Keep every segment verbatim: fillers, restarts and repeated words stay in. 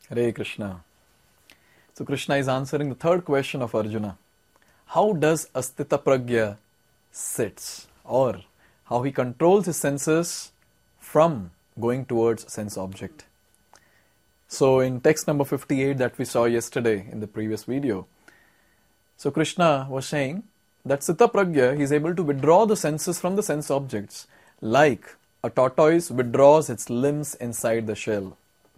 Hare Krishna. So Krishna is answering the third question of Arjuna. How does Astita Pragya sits, or how he controls his senses from going towards sense object? So in text number fifty-eight that we saw yesterday in the previous video, so Krishna was saying that Sthita Pragya, he is able to withdraw the senses from the sense objects like a tortoise withdraws its limbs inside the shell.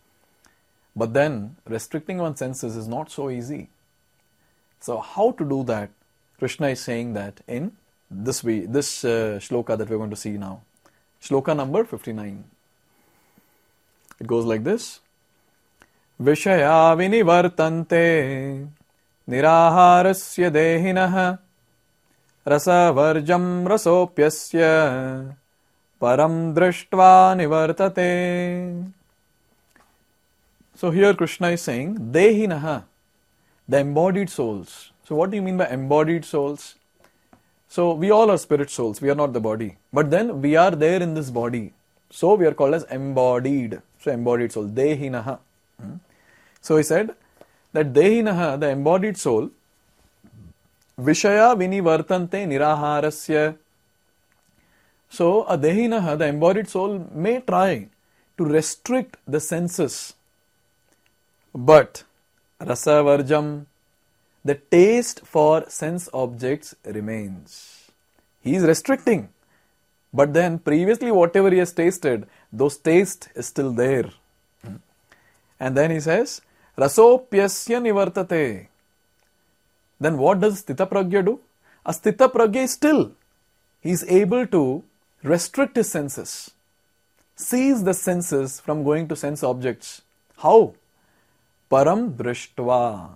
But then restricting one's senses is not so easy. So how to do that? Krishna is saying that in this way, this uh, shloka that we're going to see now. Shloka number fifty-nine. It goes like this. Vishaya vinivartante niraharasya dehinah rasavarjam rasopyasya param drishtva nivartate. So here Krishna is saying dehinaha, the embodied souls. So what do you mean by embodied souls? So we all are spirit souls, we are not the body. But then we are there in this body. So we are called as embodied. So embodied soul, dehinaha. Hmm? So he said that dehinaha, the embodied soul, vishaya vinivartante niraharasya. So a dehinaha, the embodied soul, may try to restrict the senses. But rasavarjam, the taste for sense objects remains. He is restricting. But then previously whatever he has tasted, those taste is still there. And then he says, rasopyasya nivartate. Then what does Sthita Pragya do? A Sthita Pragya is still. He is able to restrict his senses. Seize the senses from going to sense objects. How? Param drishtva.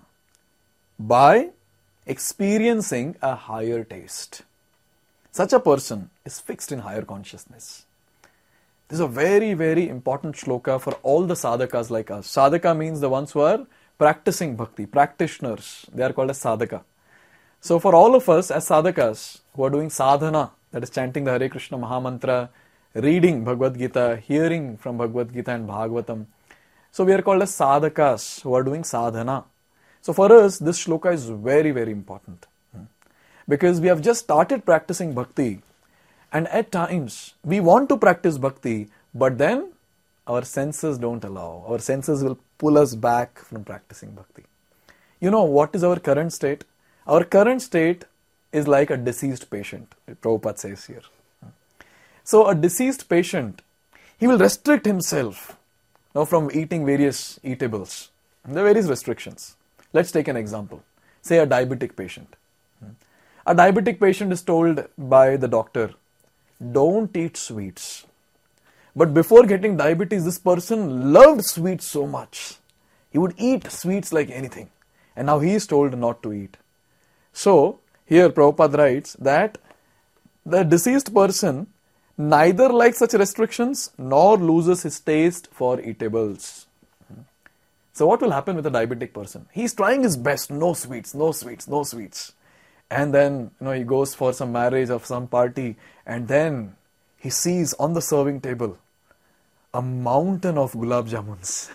By experiencing a higher taste. Such a person is fixed in higher consciousness. This is a very, very important shloka for all the sadhakas like us. Sadhaka means the ones who are practicing bhakti, practitioners. They are called as sadhaka. So for all of us as sadhakas who are doing sadhana, that is chanting the Hare Krishna Mahamantra, reading Bhagavad Gita, hearing from Bhagavad Gita and Bhagavatam, so we are called as sadhakas who are doing sadhana. So for us, this shloka is very, very important. Because we have just started practicing bhakti. And at times, we want to practice bhakti, but then our senses don't allow. Our senses will pull us back from practicing bhakti. You know, what is our current state? Our current state is like a deceased patient, Prabhupada says here. So a deceased patient, he will restrict himself now from eating various eatables. There are various restrictions. Let's take an example. Say a diabetic patient. A diabetic patient is told by the doctor, don't eat sweets. But before getting diabetes, this person loved sweets so much. He would eat sweets like anything. And now he is told not to eat. So, here Prabhupada writes that the deceased person neither likes such restrictions nor loses his taste for eatables. So what will happen with a diabetic person? He is trying his best, no sweets, no sweets, no sweets. And then, you know, he goes for some marriage or some party, and then he sees on the serving table a mountain of gulab jamuns.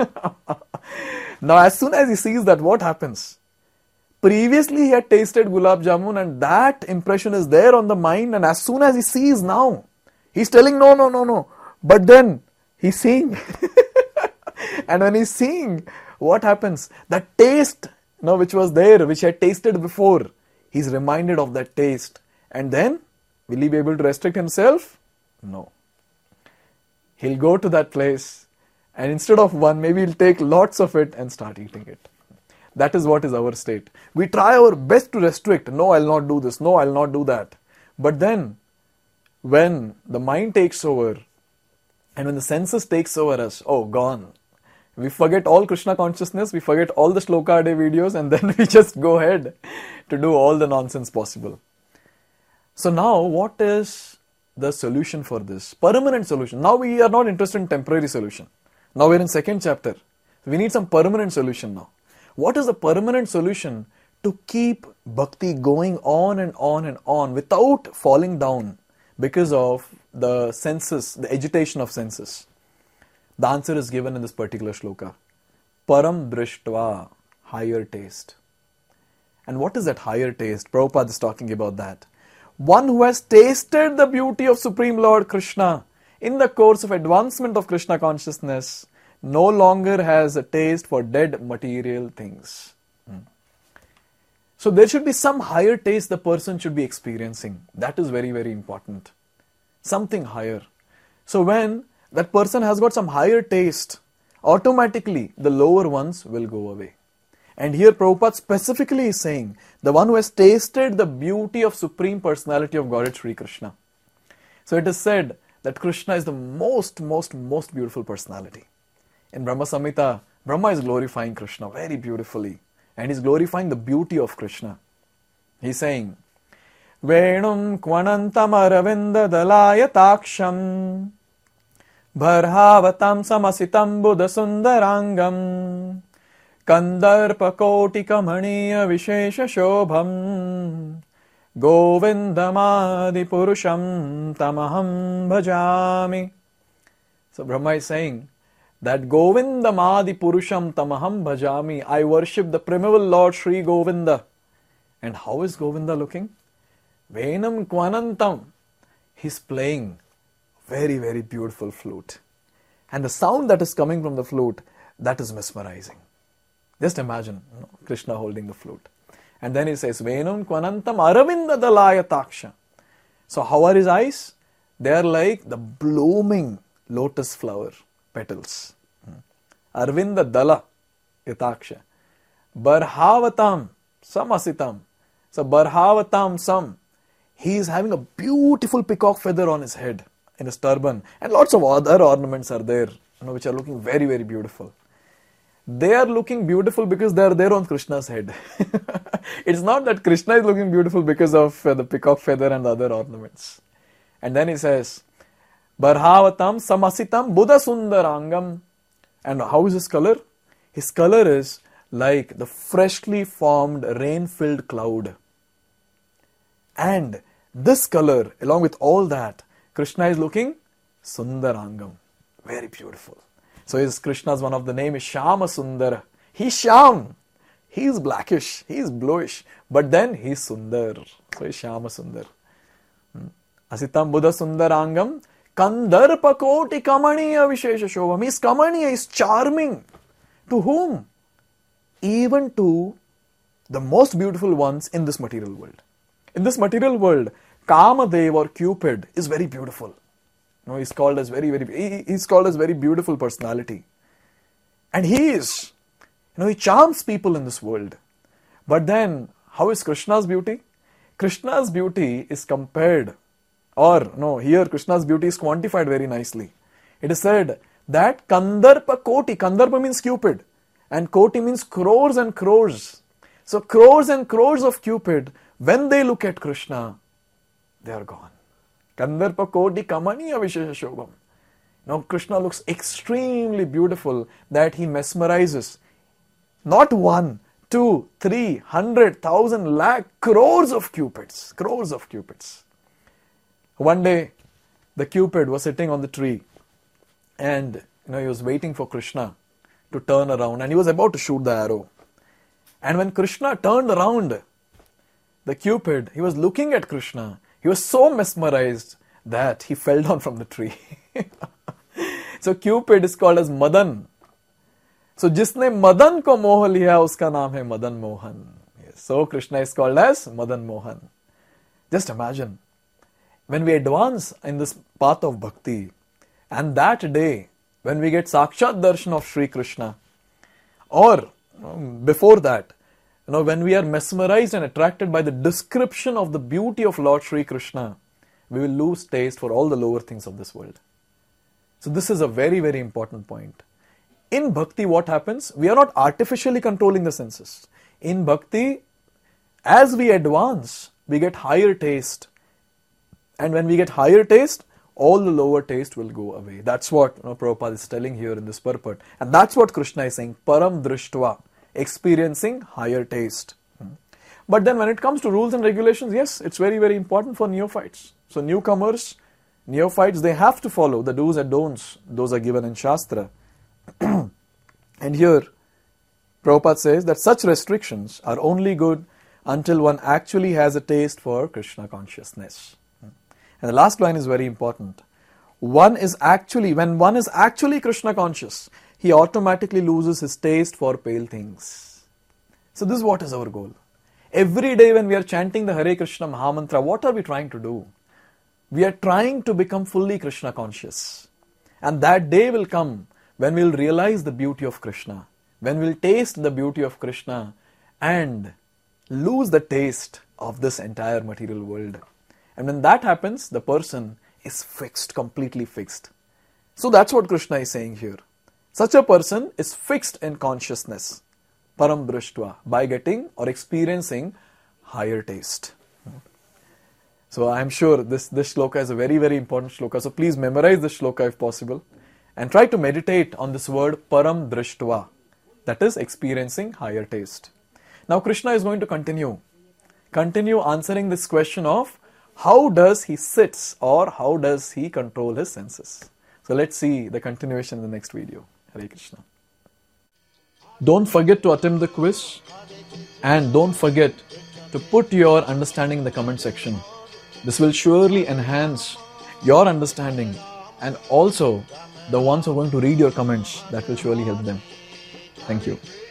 Now, as soon as he sees that, what happens? Previously, he had tasted gulab jamun, and that impression is there on the mind. And as soon as he sees now, he's telling no, no, no, no. But then he's seeing, and when he's seeing, what happens? That taste, you know, which was there, which he had tasted before. He's reminded of that taste. And then, will he be able to restrict himself? No. He'll go to that place, and instead of one, maybe he'll take lots of it and start eating it. That is what is our state. We try our best to restrict. No, I'll not do this. No, I'll not do that. But then, when the mind takes over, and when the senses takes over us, oh, gone. We forget all Krishna consciousness, we forget all the Shloka a day videos, and then we just go ahead to do all the nonsense possible. So now, what is the solution for this? Permanent solution. Now we are not interested in temporary solution. Now we are in second chapter. We need some permanent solution now. What is the permanent solution to keep bhakti going on and on and on without falling down because of the senses, the agitation of senses? The answer is given in this particular shloka. Param Drishtva, higher taste. And what is that higher taste? Prabhupada is talking about that. One who has tasted the beauty of Supreme Lord Krishna in the course of advancement of Krishna consciousness no longer has a taste for dead material things. Hmm. So there should be some higher taste the person should be experiencing. That is very, very important. Something higher. So when that person has got some higher taste, automatically the lower ones will go away. And here Prabhupada specifically is saying, the one who has tasted the beauty of Supreme Personality of Godhead Sri Krishna. So it is said that Krishna is the most, most, most beautiful personality. In Brahma Samhita, Brahma is glorifying Krishna very beautifully. And he is glorifying the beauty of Krishna. He is saying, Venum kvanantam aravinda dalaya taksham bharhavatam samasitam buddha sundarangam Kandarpa koti kamaniya vishesha shobham Govindamadi purusham tamaham bhajami. So Brahma is saying that Govindamadi purusham tamaham bhajami. I worship the primeval Lord Sri Govinda. And how is Govinda looking? Venam kvanantam. He's playing very, very beautiful flute. And the sound that is coming from the flute, that is mesmerizing. Just imagine you know, Krishna holding the flute. And then he says, Venum kvanantam aravinda dalaya taksha. So how are his eyes? They are like the blooming lotus flower petals. Arvinda dala yataksha. Barhavatam samasitam. So barhavatam sam. He is having a beautiful peacock feather on his head, in his turban. And lots of other ornaments are there, you know, which are looking very, very beautiful. They are looking beautiful because they are there on Krishna's head. It's not that Krishna is looking beautiful because of uh, the peacock feather and the other ornaments. And then he says, Barhavatam samasitam buddha sundarangam. And how is his color? His color is like the freshly formed rain-filled cloud. And this color, along with all that, Krishna is looking sundarangam. Very beautiful. So his Krishna's one of the name is Shama Sundara. He's Sham. He's blackish. He's bluish. But then he's Sundar. So he's Shama Sundar. Hmm. Asitam Buddha Sundarangam Kandarpa Koti Kamaniya Vishesha Shobham. He's Kamaniya, he's charming. To whom? Even to the most beautiful ones in this material world. In this material world, Kamadev or Cupid is very beautiful. No, he's called as very, very, he, he's called as very beautiful personality. And he is, you know, he charms people in this world. But then, how is Krishna's beauty? Krishna's beauty is compared, or no, here Krishna's beauty is quantified very nicely. It is said that Kandarpa Koti, Kandarpa means Cupid, and Koti means crores and crores. So crores and crores of Cupid, when they look at Krishna, they are gone. Kandarpa Koti Kamaniya Vishesha Shobham. Now Krishna looks extremely beautiful that he mesmerizes. Not one, two, three, hundred, thousand, lakh, crores of Cupids. Crores of Cupids. One day, the Cupid was sitting on the tree and you know he was waiting for Krishna to turn around and he was about to shoot the arrow. And when Krishna turned around, the Cupid, he was looking at Krishna. He was so mesmerized that he fell down from the tree. So Cupid is called as Madan. So जिसने मदन को मोह लिया उसका नाम है Madan Mohan. Yes. So Krishna is called as Madan Mohan. Just imagine, when we advance in this path of bhakti, and that day when we get Sakshat Darshan of Sri Krishna, or um, before that, you know, when we are mesmerized and attracted by the description of the beauty of Lord Sri Krishna, we will lose taste for all the lower things of this world. So this is a very, very important point. In bhakti, what happens? We are not artificially controlling the senses. In bhakti, as we advance, we get higher taste. And when we get higher taste, all the lower taste will go away. That's what you know, Prabhupada is telling here in this purport. And that's what Krishna is saying, Param Drishtva, experiencing higher taste. But then when it comes to rules and regulations, yes, it's very, very important for neophytes. So newcomers, neophytes, they have to follow the do's and don'ts. Those are given in Shastra. And here, Prabhupada says that such restrictions are only good until one actually has a taste for Krishna consciousness. And the last line is very important. One is actually, when one is actually Krishna conscious, he automatically loses his taste for pale things. So this is what is our goal. Every day when we are chanting the Hare Krishna Mahamantra, what are we trying to do? We are trying to become fully Krishna conscious. And that day will come when we will realize the beauty of Krishna, when we will taste the beauty of Krishna and lose the taste of this entire material world. And when that happens, the person is fixed, completely fixed. So that's what Krishna is saying here. Such a person is fixed in consciousness, param drashtva, by getting or experiencing higher taste. So I'm sure this, this shloka is a very, very important shloka. So please memorize this shloka if possible. And try to meditate on this word param drashtva, that is experiencing higher taste. Now Krishna is going to continue, continue answering this question of how does he sits or how does he control his senses. So let's see the continuation in the next video. Hare Krishna. Don't forget to attempt the quiz and don't forget to put your understanding in the comment section. This will surely enhance your understanding and also the ones who are going to read your comments, that will surely help them. Thank you.